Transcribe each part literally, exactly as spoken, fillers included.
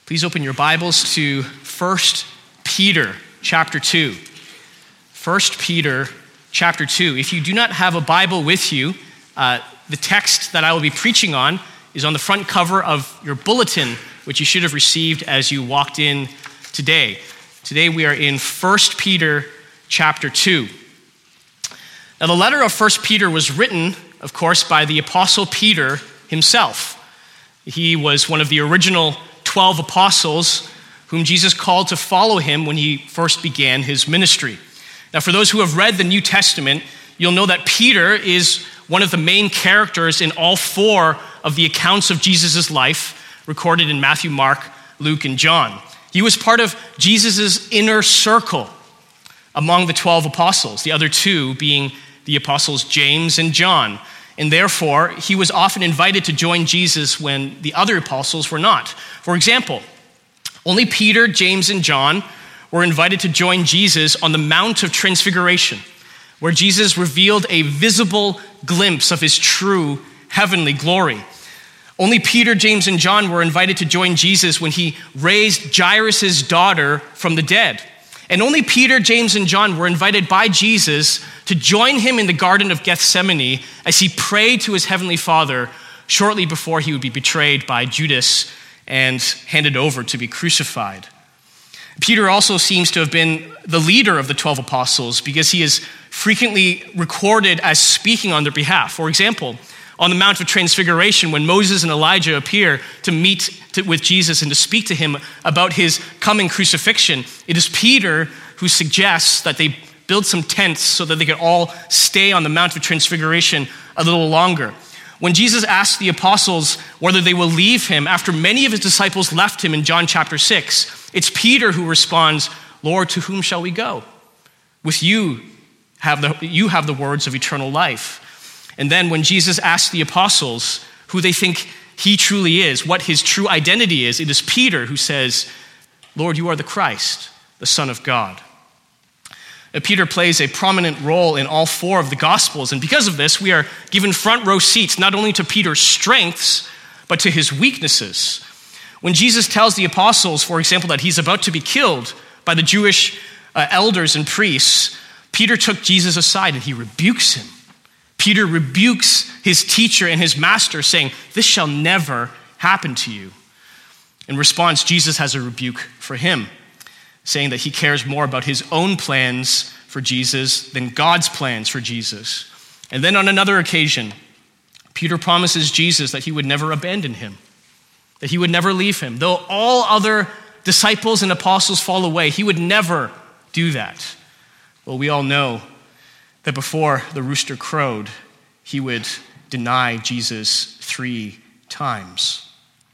Please open your Bibles to First Peter chapter two. First Peter chapter two. If you do not have a Bible with you, uh, the text that I will be preaching on is on the front cover of your bulletin, which you should have received as you walked in today. Today we are in First Peter chapter two. Now the letter of First Peter was written, of course, by the Apostle Peter himself. He was one of the original twelve apostles whom Jesus called to follow him when he first began his ministry. Now, for those who have read the New Testament, you'll know that Peter is one of the main characters in all four of the accounts of Jesus' life recorded in Matthew, Mark, Luke, and John. He was part of Jesus' inner circle among the twelve apostles, the other two being the apostles James and John. And therefore, he was often invited to join Jesus when the other apostles were not. For example, only Peter, James, and John were invited to join Jesus on the Mount of Transfiguration, where Jesus revealed a visible glimpse of his true heavenly glory. Only Peter, James, and John were invited to join Jesus when he raised Jairus' daughter from the dead. And only Peter, James, and John were invited by Jesus to join him in the Garden of Gethsemane as he prayed to his heavenly Father shortly before he would be betrayed by Judas and handed over to be crucified. Peter also seems to have been the leader of the twelve apostles because he is frequently recorded as speaking on their behalf. For example, on the Mount of Transfiguration, when Moses and Elijah appear to meet to, with Jesus and to speak to him about his coming crucifixion, it is Peter who suggests that they build some tents so that they could all stay on the Mount of Transfiguration a little longer. When Jesus asked the apostles whether they will leave him after many of his disciples left him in John chapter six, it's Peter who responds, "Lord, to whom shall we go? With you have the, you have the words of eternal life." And then when Jesus asked the apostles who they think he truly is, what his true identity is, it is Peter who says, "Lord, you are the Christ, the Son of God." Now, Peter plays a prominent role in all four of the Gospels, and because of this, we are given front row seats not only to Peter's strengths, but to his weaknesses. When Jesus tells the apostles, for example, that he's about to be killed by the Jewish uh, elders and priests, Peter took Jesus aside and he rebukes him. Peter rebukes his teacher and his master, saying, "This shall never happen to you." In response, Jesus has a rebuke for him, saying that he cares more about his own plans for Jesus than God's plans for Jesus. And then on another occasion, Peter promises Jesus that he would never abandon him, that he would never leave him. Though all other disciples and apostles fall away, he would never do that. Well, we all know that before the rooster crowed, he would deny Jesus three times.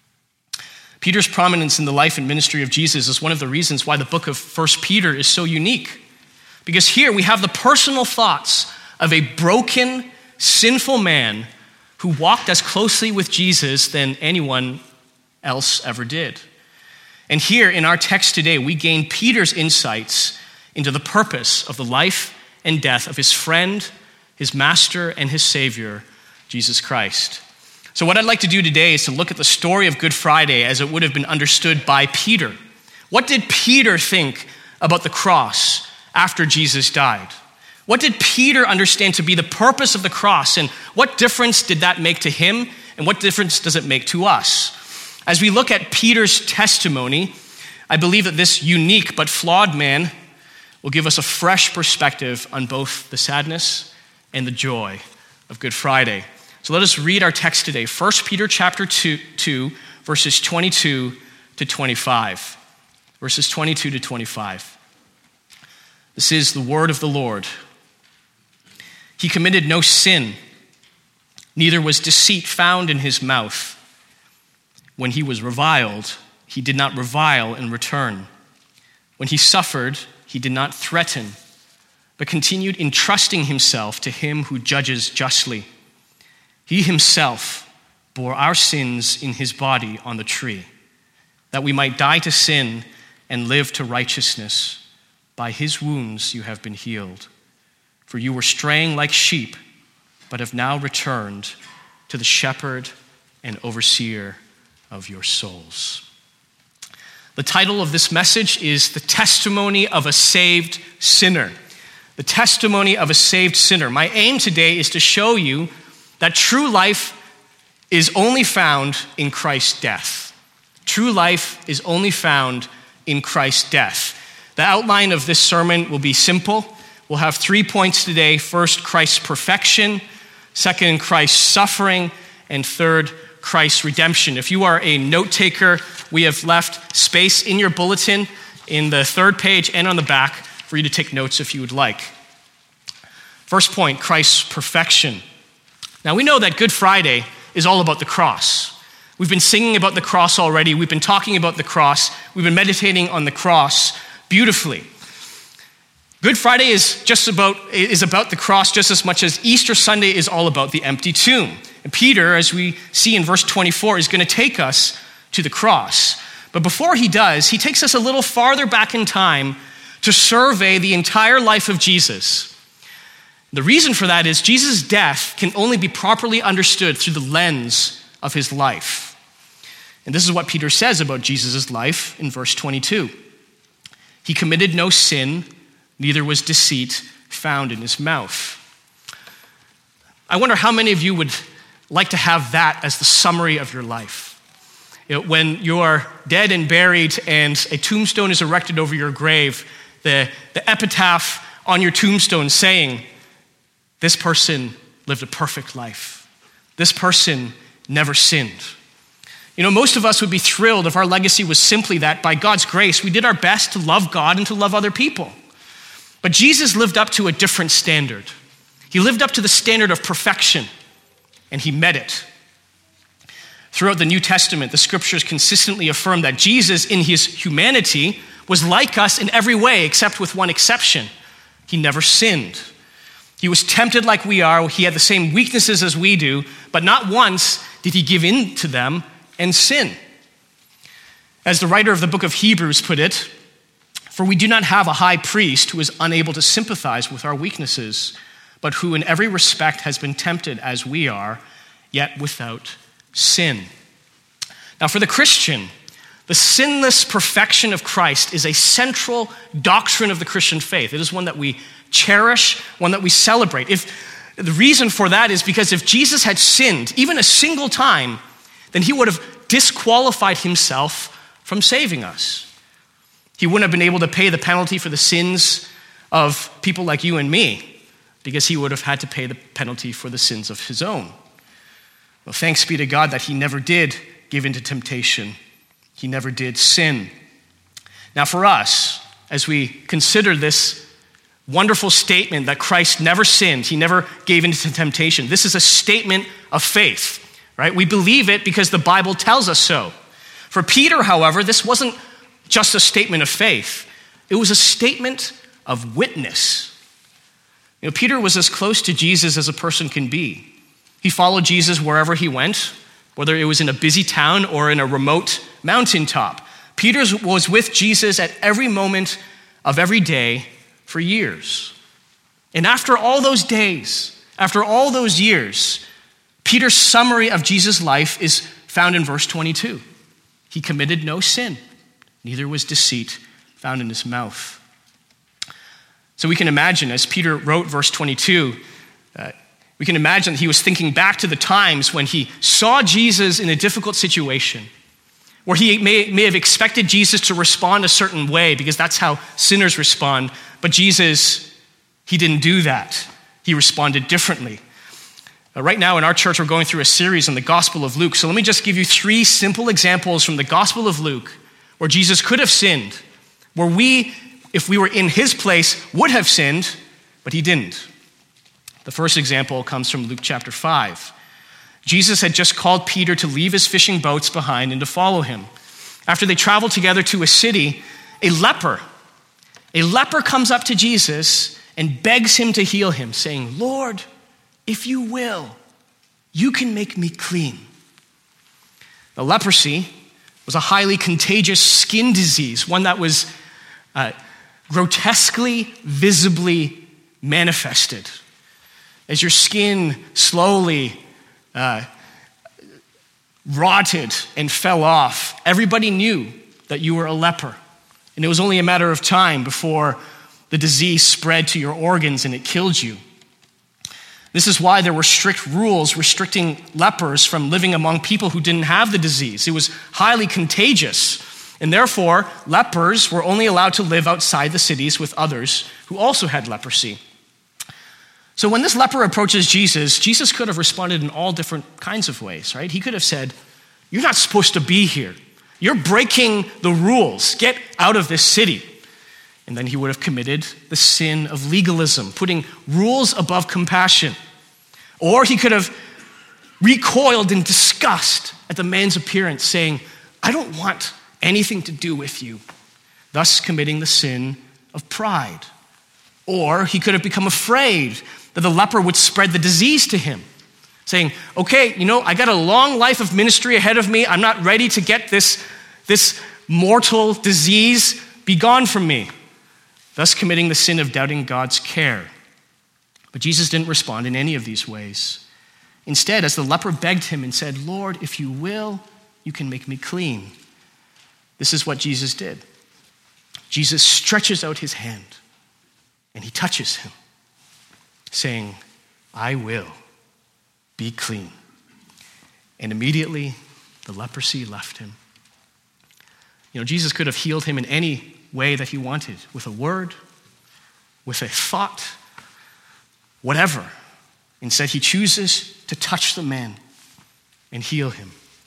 Peter's prominence in the life and ministry of Jesus is one of the reasons why the book of First Peter is so unique. Because here we have the personal thoughts of a broken, sinful man who walked as closely with Jesus than anyone else ever did. And here in our text today, we gain Peter's insights into the purpose of the life and death of his friend, his master, and his Savior, Jesus Christ. So what I'd like to do today is to look at the story of Good Friday as it would have been understood by Peter. What did Peter think about the cross after Jesus died? What did Peter understand to be the purpose of the cross, and what difference did that make to him, and what difference does it make to us? As we look at Peter's testimony, I believe that this unique but flawed man will give us a fresh perspective on both the sadness and the joy of Good Friday. So let us read our text today, First Peter chapter two, two, verses twenty-two to twenty-five. Verses twenty-two to twenty-five. This is the word of the Lord. He committed no sin, neither was deceit found in his mouth. When he was reviled, he did not revile in return. When he suffered, he did not threaten, but continued entrusting himself to him who judges justly. He himself bore our sins in his body on the tree, that we might die to sin and live to righteousness. By his wounds you have been healed. For you were straying like sheep, but have now returned to the shepherd and overseer of your souls. The title of this message is The Testimony of a Saved Sinner. The Testimony of a Saved Sinner. My aim today is to show you that true life is only found in Christ's death. True life is only found in Christ's death. The outline of this sermon will be simple. We'll have three points today. First, Christ's perfection. Second, Christ's suffering. And third, Christ's redemption. If you are a note taker, we have left space in your bulletin in the third page and on the back for you to take notes if you would like. First point, Christ's perfection. Now we know that Good Friday is all about the cross. We've been singing about the cross already. We've been talking about the cross. We've been meditating on the cross beautifully. Good Friday is just about is about the cross just as much as Easter Sunday is all about the empty tomb. And Peter, as we see in verse twenty-four, is going to take us to the cross. But before he does, he takes us a little farther back in time to survey the entire life of Jesus. The reason for that is Jesus' death can only be properly understood through the lens of his life. And this is what Peter says about Jesus' life in verse twenty-two. He committed no sin, neither was deceit found in his mouth. I wonder how many of you would like to have that as the summary of your life. You know, when you're dead and buried and a tombstone is erected over your grave, the, the epitaph on your tombstone saying, this person lived a perfect life. This person never sinned. You know, most of us would be thrilled if our legacy was simply that by God's grace, we did our best to love God and to love other people. But Jesus lived up to a different standard. He lived up to the standard of perfection, and he met it. Throughout the New Testament, the scriptures consistently affirm that Jesus, in his humanity, was like us in every way, except with one exception. He never sinned. He was tempted like we are. He had the same weaknesses as we do, but not once did he give in to them and sin. As the writer of the book of Hebrews put it, for we do not have a high priest who is unable to sympathize with our weaknesses, but who in every respect has been tempted as we are, yet without sin. Now for the Christian, the sinless perfection of Christ is a central doctrine of the Christian faith. It is one that we cherish, one that we celebrate. If the reason for that is because if Jesus had sinned even a single time, then he would have disqualified himself from saving us. He wouldn't have been able to pay the penalty for the sins of people like you and me, because he would have had to pay the penalty for the sins of his own. Well, thanks be to God that he never did give in to temptation. He never did sin. Now for us, as we consider this wonderful statement that Christ never sinned, he never gave in to temptation, this is a statement of faith, right? We believe it because the Bible tells us so. For Peter, however, this wasn't just a statement of faith. It was a statement of witness. You know, Peter was as close to Jesus as a person can be. He followed Jesus wherever he went, whether it was in a busy town or in a remote mountaintop. Peter was with Jesus at every moment of every day for years. And after all those days, after all those years, Peter's summary of Jesus' life is found in verse twenty-two. He committed no sin, neither was deceit found in his mouth. So we can imagine, as Peter wrote verse twenty-two, uh, we can imagine that he was thinking back to the times when he saw Jesus in a difficult situation, where he may, may have expected Jesus to respond a certain way because that's how sinners respond. But Jesus, he didn't do that. He responded differently. Uh, right now in our church, we're going through a series on the Gospel of Luke. So let me just give you three simple examples from the Gospel of Luke where Jesus could have sinned, where we, if we were in his place, would have sinned, but he didn't. The first example comes from Luke chapter five. Jesus had just called Peter to leave his fishing boats behind and to follow him. After they traveled together to a city, a leper, a leper comes up to Jesus and begs him to heal him, saying, "Lord, if you will, you can make me clean." The leprosy was a highly contagious skin disease, one that was uh, grotesquely, visibly manifested. As your skin slowly uh, rotted and fell off, everybody knew that you were a leper. And it was only a matter of time before the disease spread to your organs and it killed you. This is why there were strict rules restricting lepers from living among people who didn't have the disease. It was highly contagious. And therefore, lepers were only allowed to live outside the cities with others who also had leprosy. So when this leper approaches Jesus, Jesus could have responded in all different kinds of ways, right? He could have said, "You're not supposed to be here. You're breaking the rules. Get out of this city." And then he would have committed the sin of legalism, putting rules above compassion. Or he could have recoiled in disgust at the man's appearance, saying, "I don't want anything to do with you," thus committing the sin of pride. Or he could have become afraid that the leper would spread the disease to him, saying, "Okay, you know, I got a long life of ministry ahead of me. I'm not ready to get this, this mortal disease. Be gone from me," thus committing the sin of doubting God's care. But Jesus didn't respond in any of these ways. Instead, as the leper begged him and said, "Lord, if you will, you can make me clean," this is what Jesus did. Jesus stretches out his hand and he touches him, saying, "I will, be clean." And immediately the leprosy left him. You know, Jesus could have healed him in any way that he wanted, with a word, with a thought, whatever. Instead, he chooses to touch the man and heal him.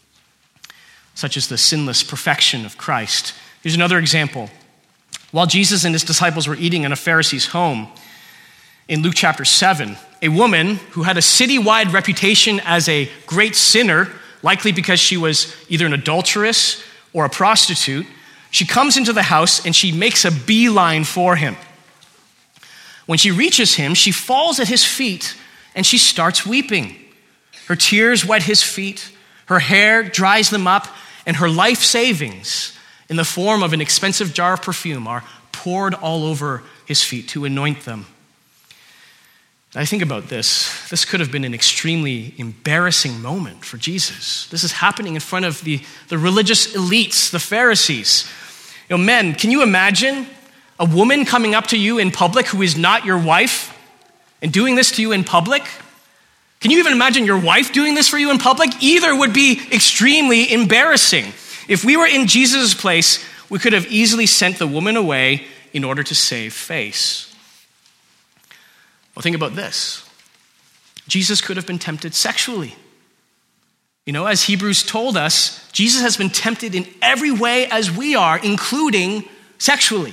Such is the sinless perfection of Christ. Here's another example. While Jesus and his disciples were eating in a Pharisee's home, in Luke chapter seven, a woman who had a citywide reputation as a great sinner, likely because she was either an adulteress or a prostitute, she comes into the house and she makes a beeline for him. When she reaches him, she falls at his feet and she starts weeping. Her tears wet his feet, her hair dries them up, and her life savings in the form of an expensive jar of perfume are poured all over his feet to anoint them. I think about this. This could have been an extremely embarrassing moment for Jesus. This is happening in front of the, the religious elites, the Pharisees. You know, men, can you imagine a woman coming up to you in public who is not your wife and doing this to you in public? Can you even imagine your wife doing this for you in public? Either would be extremely embarrassing. If we were in Jesus' place, we could have easily sent the woman away in order to save face. Well, think about this. Jesus could have been tempted sexually. You know, as Hebrews told us, Jesus has been tempted in every way as we are, including sexually.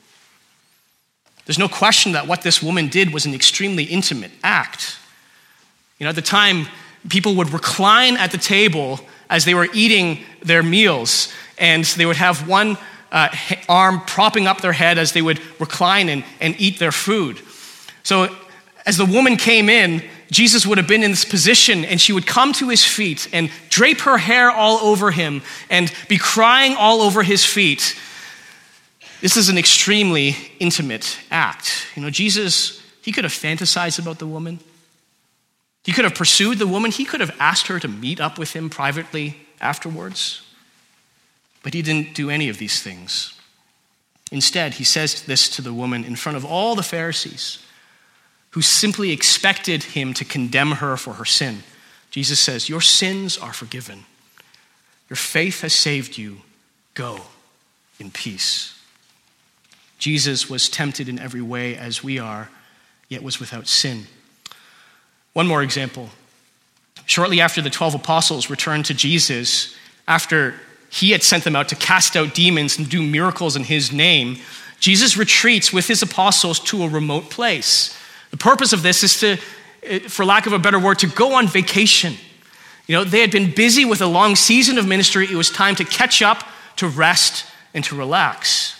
There's no question that what this woman did was an extremely intimate act. You know, at the time, people would recline at the table as they were eating their meals, and they would have one uh, arm propping up their head as they would recline and, and eat their food. So as the woman came in, Jesus would have been in this position, and she would come to his feet and drape her hair all over him and be crying all over his feet. This is an extremely intimate act. You know, Jesus, he could have fantasized about the woman. He could have pursued the woman. He could have asked her to meet up with him privately afterwards. But he didn't do any of these things. Instead, he says this to the woman in front of all the Pharisees, who simply expected him to condemn her for her sin. Jesus says, "Your sins are forgiven. Your faith has saved you. Go in peace." Jesus was tempted in every way as we are, yet was without sin. One more example. Shortly after the twelve apostles returned to Jesus, after he had sent them out to cast out demons and do miracles in his name, Jesus retreats with his apostles to a remote place. The purpose of this is to, for lack of a better word, to go on vacation. You know, they had been busy with a long season of ministry. It was time to catch up, to rest, and to relax.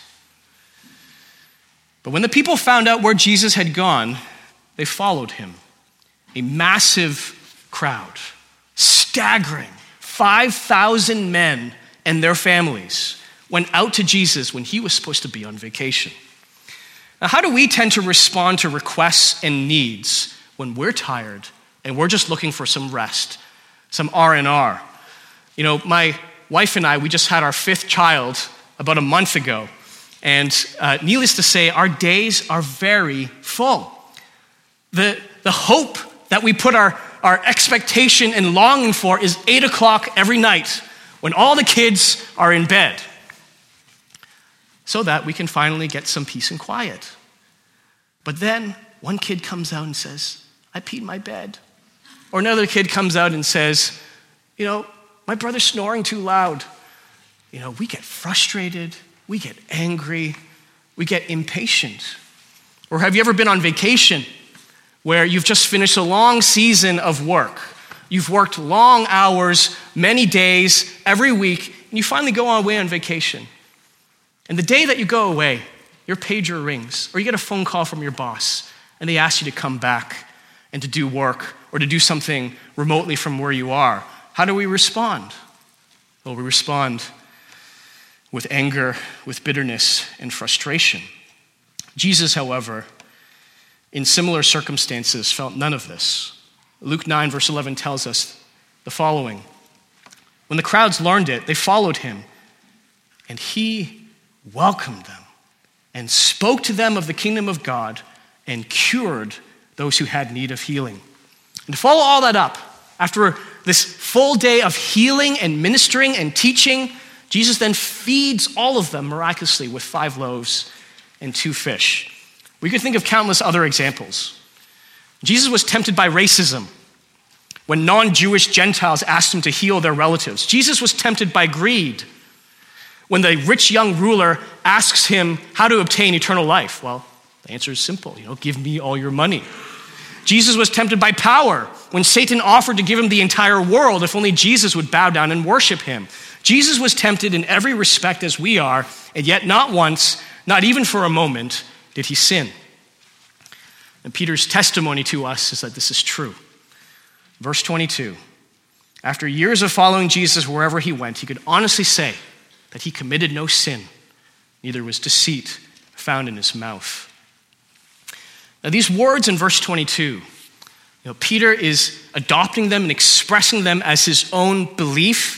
But when the people found out where Jesus had gone, they followed him. A massive crowd, staggering, five thousand men and their families went out to Jesus when he was supposed to be on vacation. Now, how do we tend to respond to requests and needs when we're tired and we're just looking for some rest, some R and R? You know, my wife and I, we just had our fifth child about a month ago. And uh, needless to say, our days are very full. The, the hope that we put our, our expectation and longing for is eight o'clock every night when all the kids are in bed, so that we can finally get some peace and quiet. But then one kid comes out and says, I peed my bed. Or another kid comes out and says, you know, my brother's snoring too loud. You know, we get frustrated. We get angry, we get impatient. Or have you ever been on vacation where you've just finished a long season of work? You've worked long hours, many days, every week, and you finally go away on vacation. And the day that you go away, your pager rings, or you get a phone call from your boss, and they ask you to come back and to do work or to do something remotely from where you are. How do we respond? Well, we respond with anger, with bitterness, and frustration. Jesus, however, in similar circumstances, felt none of this. Luke nine, verse eleven tells us the following. When the crowds learned it, they followed him, and he welcomed them and spoke to them of the kingdom of God and cured those who had need of healing. And to follow all that up, after this full day of healing and ministering and teaching, Jesus then feeds all of them miraculously with five loaves and two fish. We could think of countless other examples. Jesus was tempted by racism when non-Jewish Gentiles asked him to heal their relatives. Jesus was tempted by greed when the rich young ruler asks him how to obtain eternal life. Well, the answer is simple, you know, give me all your money. Jesus was tempted by power when Satan offered to give him the entire world if only Jesus would bow down and worship him. Jesus was tempted in every respect as we are, and yet not once, not even for a moment, did he sin. And Peter's testimony to us is that this is true. Verse twenty-two, after years of following Jesus wherever he went, he could honestly say that he committed no sin, neither was deceit found in his mouth. Now these words in verse twenty-two, you know, Peter is adopting them and expressing them as his own belief.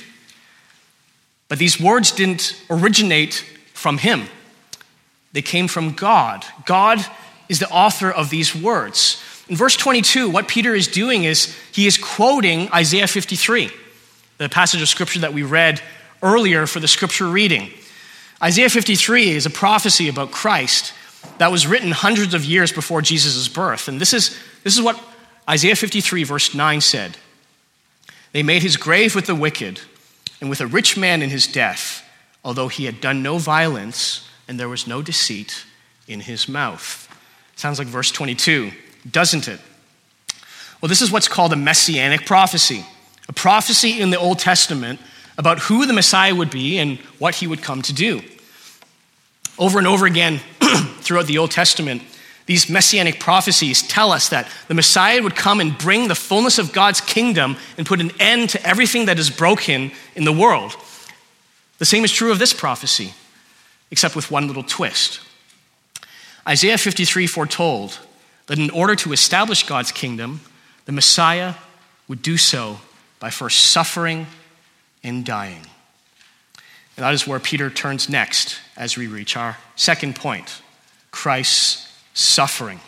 But these words didn't originate from him. They came from God. God is the author of these words. In verse twenty-two, what Peter is doing is he is quoting Isaiah fifty-three, the passage of scripture that we read earlier for the scripture reading. Isaiah fifty-three is a prophecy about Christ that was written hundreds of years before Jesus' birth. And this is, this is what Isaiah fifty-three verse nine said. They made his grave with the wicked and with a rich man in his death, although he had done no violence and there was no deceit in his mouth. Sounds like verse twenty-two, doesn't it? Well, this is what's called a messianic prophecy, a prophecy in the Old Testament about who the Messiah would be and what he would come to do. Over and over again throughout the Old Testament, these messianic prophecies tell us that the Messiah would come and bring the fullness of God's kingdom and put an end to everything that is broken in the world. The same is true of this prophecy, except with one little twist. Isaiah fifty-three foretold that in order to establish God's kingdom, the Messiah would do so by first suffering and dying. And that is where Peter turns next as we reach our second point, Christ's suffering.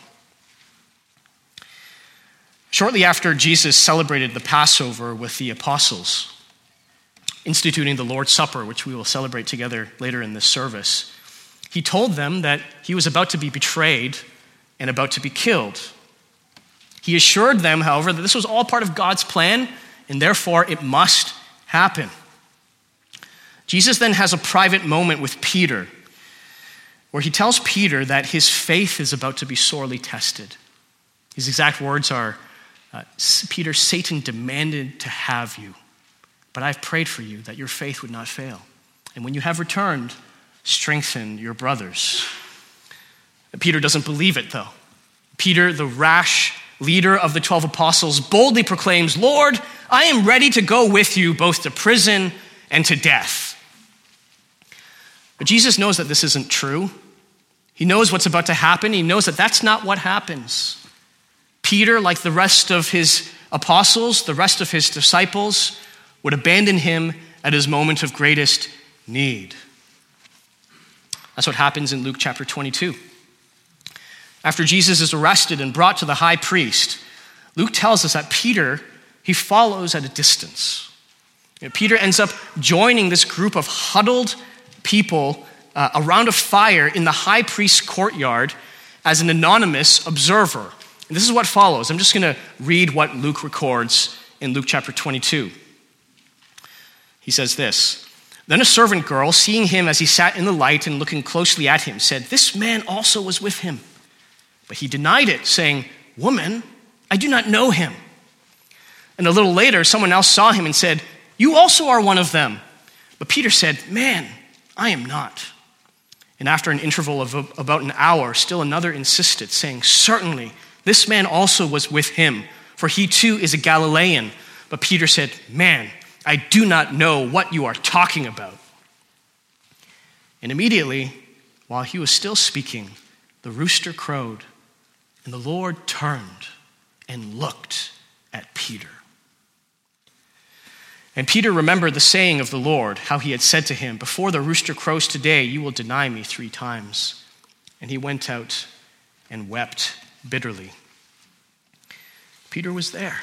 Shortly after Jesus celebrated the Passover with the apostles, instituting the Lord's Supper, which we will celebrate together later in this service, he told them that he was about to be betrayed and about to be killed. He assured them, however, that this was all part of God's plan, and therefore it must happen. Jesus then has a private moment with Peter, where he tells Peter that his faith is about to be sorely tested. His exact words are, uh, Peter, Satan demanded to have you, but I've prayed for you that your faith would not fail. And when you have returned, strengthen your brothers. Peter doesn't believe it, though. Peter, the rash leader of the twelve apostles, boldly proclaims, Lord, I am ready to go with you both to prison and to death. But Jesus knows that this isn't true. He knows what's about to happen. He knows that that's not what happens. Peter, like the rest of his apostles, the rest of his disciples, would abandon him at his moment of greatest need. That's what happens in Luke chapter twenty-two. After Jesus is arrested and brought to the high priest, Luke tells us that Peter, he follows at a distance. You know, Peter ends up joining this group of huddled people uh, around a fire in the high priest's courtyard as an anonymous observer. And this is what follows. I'm just going to read what Luke records in Luke chapter twenty-two. He says this, "Then a servant girl, seeing him as he sat in the light and looking closely at him, said, 'This man also was with him.' But he denied it, saying, 'Woman, I do not know him.' And a little later, someone else saw him and said, 'You also are one of them.' But Peter said, 'Man, I am not.' And after an interval of about an hour, still another insisted, saying, 'Certainly, this man also was with him, for he too is a Galilean.' But Peter said, 'Man, I do not know what you are talking about.' And immediately, while he was still speaking, the rooster crowed, and the Lord turned and looked at Peter. And Peter remembered the saying of the Lord, how he had said to him, 'Before the rooster crows today, you will deny me three times.' And he went out and wept bitterly." Peter was there.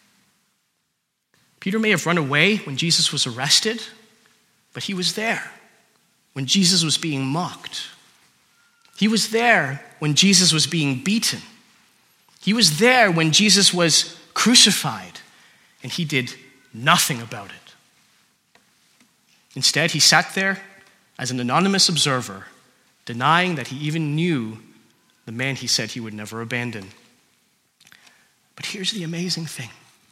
Peter may have run away when Jesus was arrested, but he was there when Jesus was being mocked. He was there when Jesus was being beaten. He was there when Jesus was crucified, and he did nothing about it. Instead, he sat there as an anonymous observer, denying that he even knew the man he said he would never abandon. But here's the amazing thing.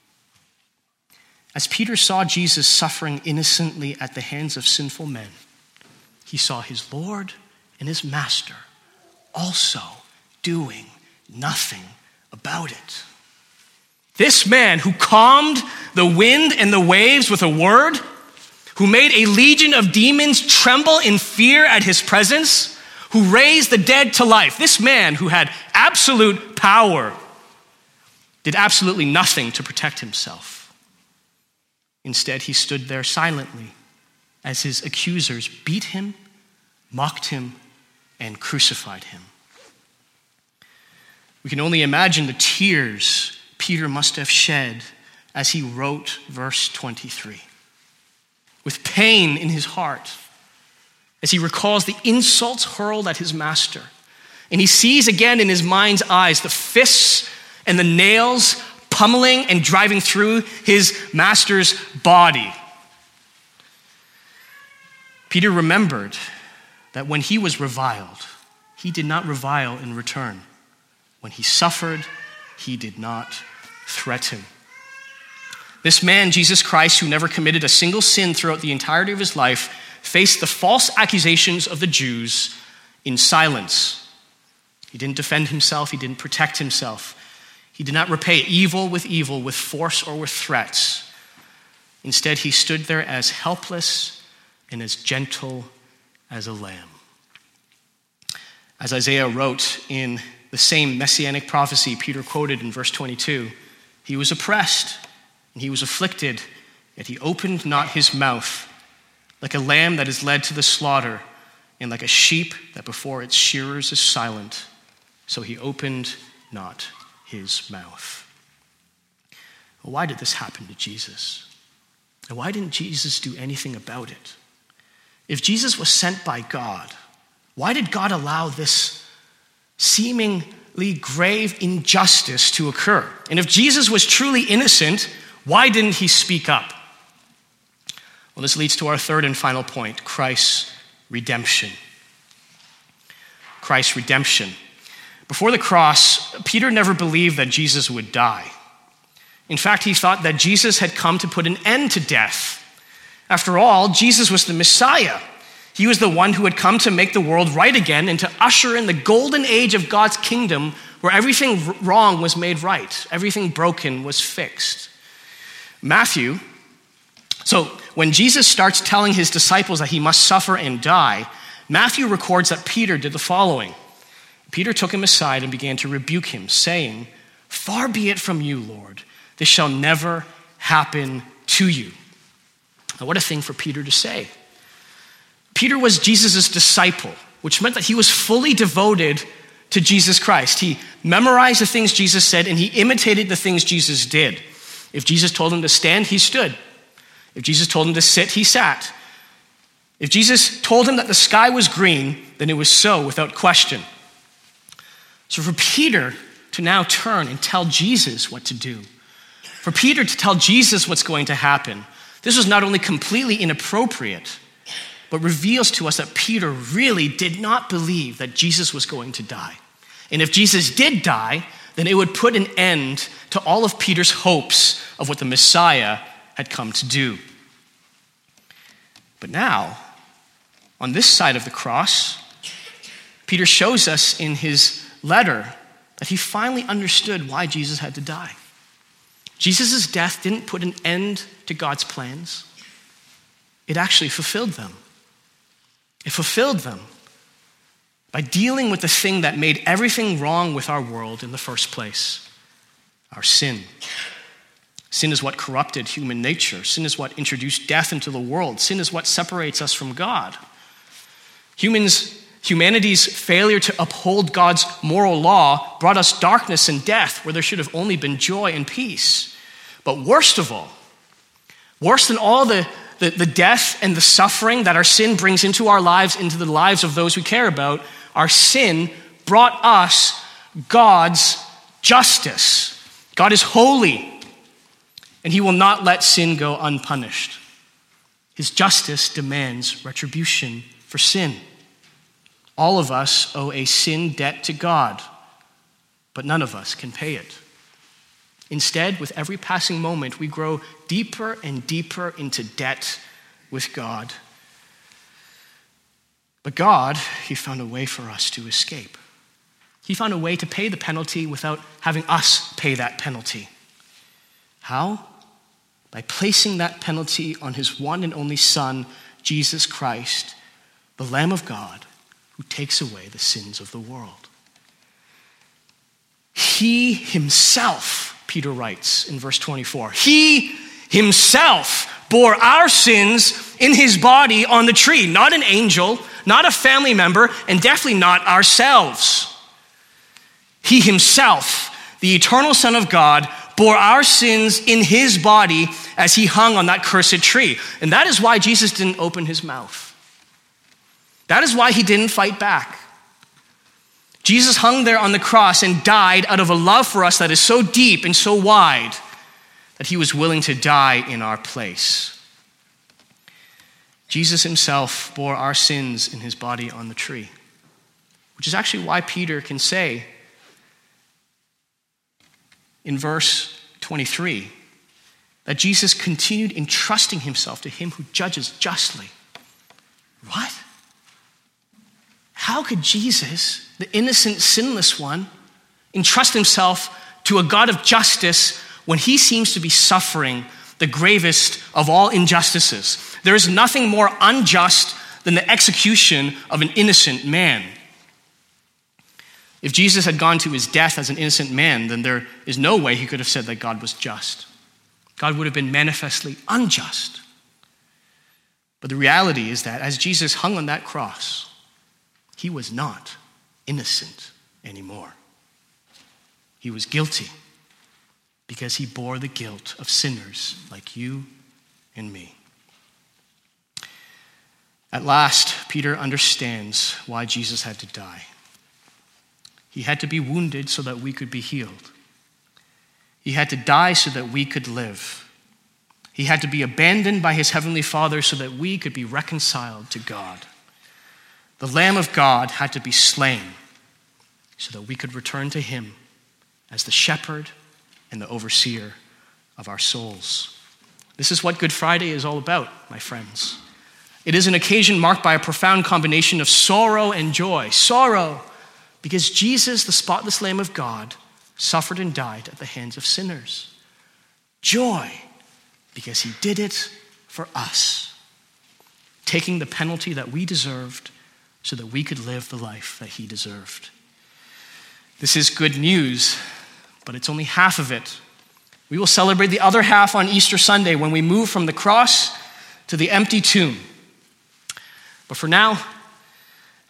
As Peter saw Jesus suffering innocently at the hands of sinful men, he saw his Lord and his Master also doing nothing about it. This man who calmed the wind and the waves with a word, who made a legion of demons tremble in fear at his presence, who raised the dead to life, this man who had absolute power, did absolutely nothing to protect himself. Instead, he stood there silently as his accusers beat him, mocked him, and crucified him. We can only imagine the tears Peter must have shed as he wrote verse twenty-three. With pain in his heart, as he recalls the insults hurled at his master, and he sees again in his mind's eyes the fists and the nails pummeling and driving through his master's body. Peter remembered that when he was reviled, he did not revile in return. When he suffered, he did not threaten. This man, Jesus Christ, who never committed a single sin throughout the entirety of his life, faced the false accusations of the Jews in silence. He didn't defend himself. He didn't protect himself. He did not repay evil with evil, with force or with threats. Instead, he stood there as helpless and as gentle as a lamb. As Isaiah wrote in the same messianic prophecy Peter quoted in verse twenty-two, he was oppressed and he was afflicted, yet he opened not his mouth. Like a lamb that is led to the slaughter, and like a sheep that before its shearers is silent, so he opened not his mouth. Well, why did this happen to Jesus? And why didn't Jesus do anything about it? If Jesus was sent by God, why did God allow this seemingly grave injustice to occur? And if Jesus was truly innocent, why didn't he speak up? Well, this leads to our third and final point, Christ's redemption. Christ's redemption. Before the cross, Peter never believed that Jesus would die. In fact, he thought that Jesus had come to put an end to death. After all, Jesus was the Messiah. He was the one who had come to make the world right again and to usher in the golden age of God's kingdom where everything wrong was made right, everything broken was fixed. Matthew, so when Jesus starts telling his disciples that he must suffer and die, Matthew records that Peter did the following. Peter took him aside and began to rebuke him, saying, "Far be it from you, Lord. This shall never happen to you." Now, what a thing for Peter to say. Peter was Jesus' disciple, which meant that he was fully devoted to Jesus Christ. He memorized the things Jesus said, and he imitated the things Jesus did. If Jesus told him to stand, he stood. If Jesus told him to sit, he sat. If Jesus told him that the sky was green, then it was so without question. So for Peter to now turn and tell Jesus what to do, for Peter to tell Jesus what's going to happen, this was not only completely inappropriate, but reveals to us that Peter really did not believe that Jesus was going to die. And if Jesus did die, then it would put an end to all of Peter's hopes of what the Messiah had come to do. But now, on this side of the cross, Peter shows us in his letter that he finally understood why Jesus had to die. Jesus' death didn't put an end to God's plans. It actually fulfilled them. It fulfilled them by dealing with the thing that made everything wrong with our world in the first place, our sin. Sin is what corrupted human nature. Sin is what introduced death into the world. Sin is what separates us from God. Humans, humanity's failure to uphold God's moral law brought us darkness and death where there should have only been joy and peace. But worst of all, worse than all the, the, the death and the suffering that our sin brings into our lives, into the lives of those we care about, our sin brought us God's justice. God is holy, and he will not let sin go unpunished. His justice demands retribution for sin. All of us owe a sin debt to God, but none of us can pay it. Instead, with every passing moment, we grow deeper and deeper into debt with God. But God, he found a way for us to escape. He found a way to pay the penalty without having us pay that penalty. How? By placing that penalty on his one and only Son, Jesus Christ, the Lamb of God, who takes away the sins of the world. He himself, Peter writes in verse twenty-four, he himself bore our sins in his body on the tree, not an angel, not a family member, and definitely not ourselves. He himself, the eternal Son of God, bore our sins in his body as he hung on that cursed tree. And that is why Jesus didn't open his mouth. That is why he didn't fight back. Jesus hung there on the cross and died out of a love for us that is so deep and so wide that he was willing to die in our place. Jesus himself bore our sins in his body on the tree, which is actually why Peter can say in verse twenty-three that Jesus continued entrusting himself to him who judges justly. What? How could Jesus, the innocent, sinless one, entrust himself to a God of justice when he seems to be suffering the gravest of all injustices? There is nothing more unjust than the execution of an innocent man. If Jesus had gone to his death as an innocent man, then there is no way he could have said that God was just. God would have been manifestly unjust. But the reality is that as Jesus hung on that cross, he was not innocent anymore. He was guilty because he bore the guilt of sinners like you and me. At last, Peter understands why Jesus had to die. He had to be wounded so that we could be healed. He had to die so that we could live. He had to be abandoned by his heavenly Father so that we could be reconciled to God. The Lamb of God had to be slain so that we could return to him as the shepherd and the overseer of our souls. This is what Good Friday is all about, my friends. It is an occasion marked by a profound combination of sorrow and joy. Sorrow, because Jesus, the spotless Lamb of God, suffered and died at the hands of sinners. Joy, because he did it for us, taking the penalty that we deserved so that we could live the life that he deserved. This is good news, but it's only half of it. We will celebrate the other half on Easter Sunday when we move from the cross to the empty tomb. But for now,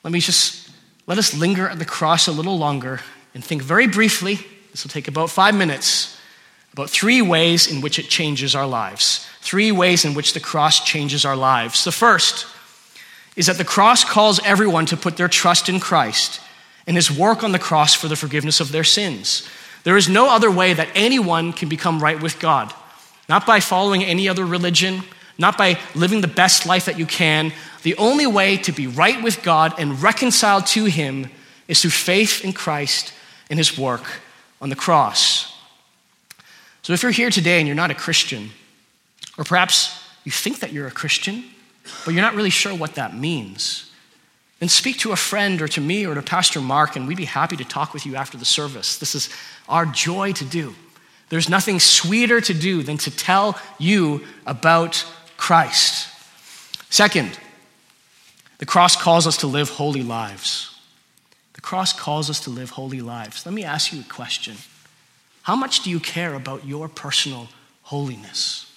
let me just, let us linger at the cross a little longer and think very briefly, this will take about five minutes, about three ways in which it changes our lives. Three ways in which the cross changes our lives. The first is that the cross calls everyone to put their trust in Christ and his work on the cross for the forgiveness of their sins. There is no other way that anyone can become right with God. Not by following any other religion, not by living the best life that you can. The only way to be right with God and reconciled to him is through faith in Christ and his work on the cross. So if you're here today and you're not a Christian, or perhaps you think that you're a Christian, but you're not really sure what that means, then speak to a friend or to me or to Pastor Mark, and we'd be happy to talk with you after the service. This is our joy to do. There's nothing sweeter to do than to tell you about Christ. Second, the cross calls us to live holy lives. The cross calls us to live holy lives. Let me ask you a question. How much do you care about your personal holiness?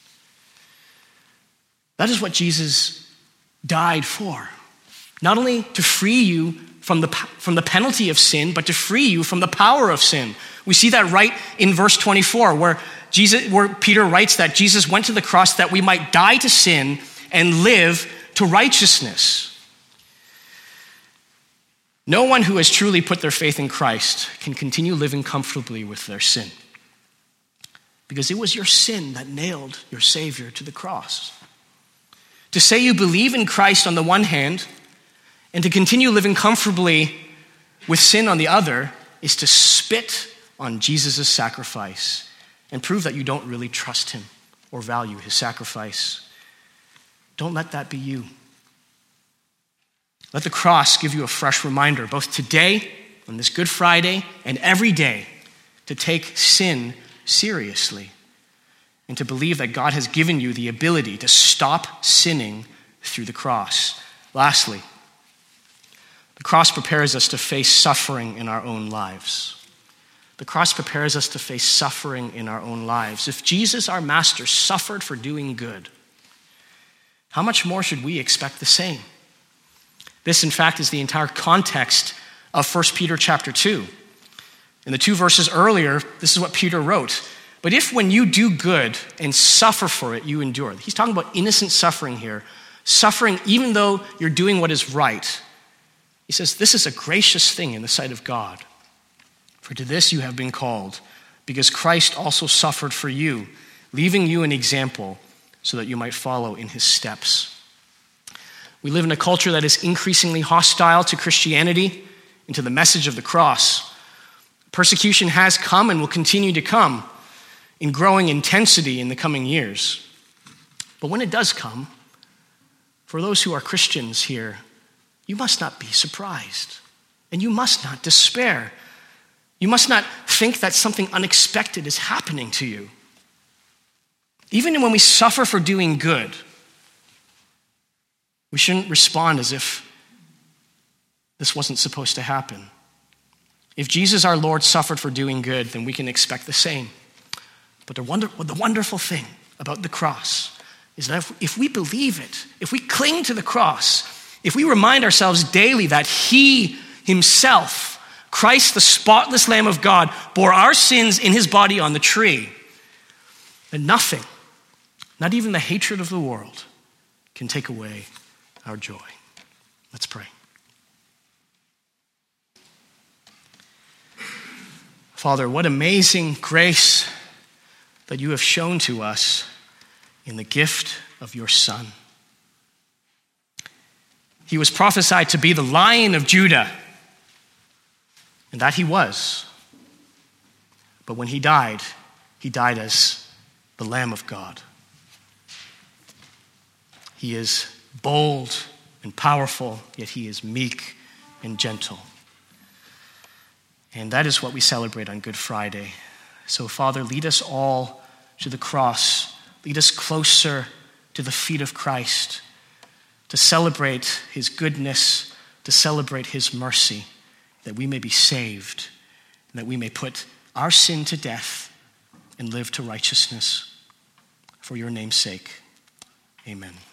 That is what Jesus died for. Not only to free you from the, from the penalty of sin, but to free you from the power of sin. We see that right in verse twenty-four, where Jesus, where Peter writes that Jesus went to the cross that we might die to sin and live to righteousness. No one who has truly put their faith in Christ can continue living comfortably with their sin, because it was your sin that nailed your Savior to the cross. To say you believe in Christ on the one hand, and to continue living comfortably with sin on the other, is to spit on Jesus' sacrifice and prove that you don't really trust him or value his sacrifice. Don't let that be you. Let the cross give you a fresh reminder, both today, on this Good Friday, and every day, to take sin seriously and to believe that God has given you the ability to stop sinning through the cross. Lastly, the cross prepares us to face suffering in our own lives. The cross prepares us to face suffering in our own lives. If Jesus, our master, suffered for doing good, how much more should we expect the same? This, in fact, is the entire context of First Peter chapter two. In the two verses earlier, this is what Peter wrote. But if when you do good and suffer for it, you endure. He's talking about innocent suffering here. Suffering even though you're doing what is right. He says, this is a gracious thing in the sight of God. For to this you have been called, because Christ also suffered for you, leaving you an example so that you might follow in his steps. We live in a culture that is increasingly hostile to Christianity and to the message of the cross. Persecution has come and will continue to come in growing intensity in the coming years. But when it does come, for those who are Christians here, you must not be surprised, and you must not despair. You must not think that something unexpected is happening to you. Even when we suffer for doing good, we shouldn't respond as if this wasn't supposed to happen. If Jesus our Lord suffered for doing good, then we can expect the same. But the, wonder, the wonderful thing about the cross is that if, if we believe it, if we cling to the cross, if we remind ourselves daily that he himself, Christ, the spotless Lamb of God, bore our sins in his body on the tree, then nothing, not even the hatred of the world, can take away our joy. Let's pray. Father, what amazing grace that you have shown to us in the gift of your Son. He was prophesied to be the Lion of Judah, and that he was. But when he died, he died as the Lamb of God. He is bold and powerful, yet he is meek and gentle. And that is what we celebrate on Good Friday. So, Father, lead us all to the cross. Lead us closer to the feet of Christ to celebrate his goodness, to celebrate his mercy, that we may be saved, and that we may put our sin to death and live to righteousness. For your name's sake, amen.